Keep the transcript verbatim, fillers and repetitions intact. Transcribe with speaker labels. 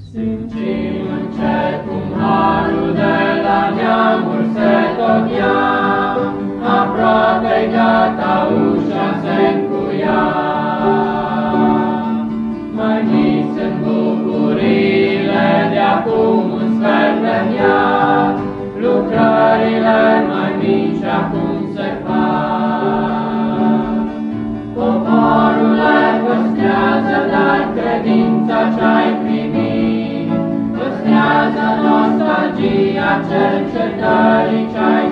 Speaker 1: Simțim încet cum harul de la neamuri se tot ia, aproape-i gata ușa se încuia. Mai mici sunt bucuriile de acum un sfert de iar, lucrările mai mici acum se fac. Poporule, păstrează dar credința ce-ai primit, păstrează nostalgia cercetării ce-ai